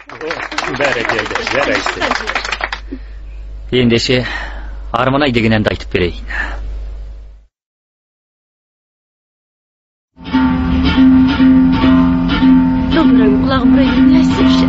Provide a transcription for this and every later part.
Бәрекелді, жарайсың. Ендеше Арман-ай деген әнді айтып берейін. Добрым құлағым бұрай не айтсыншы.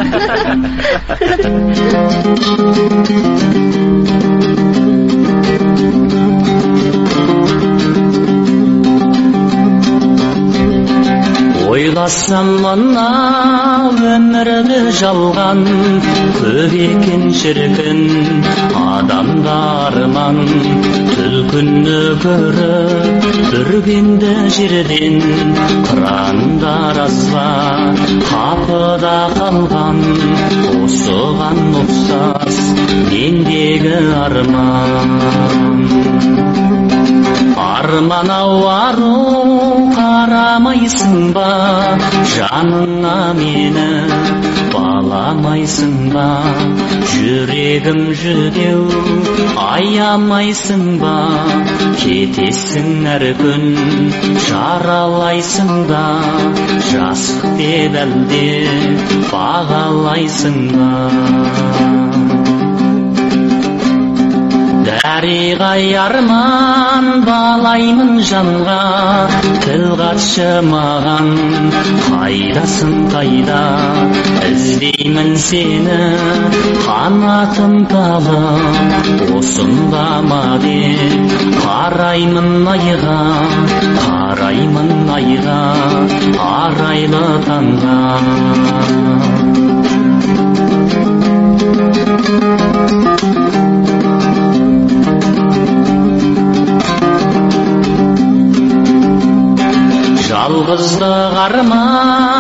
Ойласам мына өмірді жалған, көп екен шіркін адамда арман. Түлкінді көріп бүргенді жерден, қырандар азба қапыда қалған. Осыған ұқсас мендегі арман. Арман-ау ару қарамайсың ба, жаныңа мені баламайсың ба? Жүрегім жүдеу аямайсың ба? Кетесің әр күн жаралайсың да, жасық деп әлде бағалайсың ба? Дәріғай арман балаймын жанға, тіл қатшы маған, қайдасың қайда? Іздеймін сені қанатым талып, осында ма деп қараймын айға, арайлы таңға. Жалғыздық арман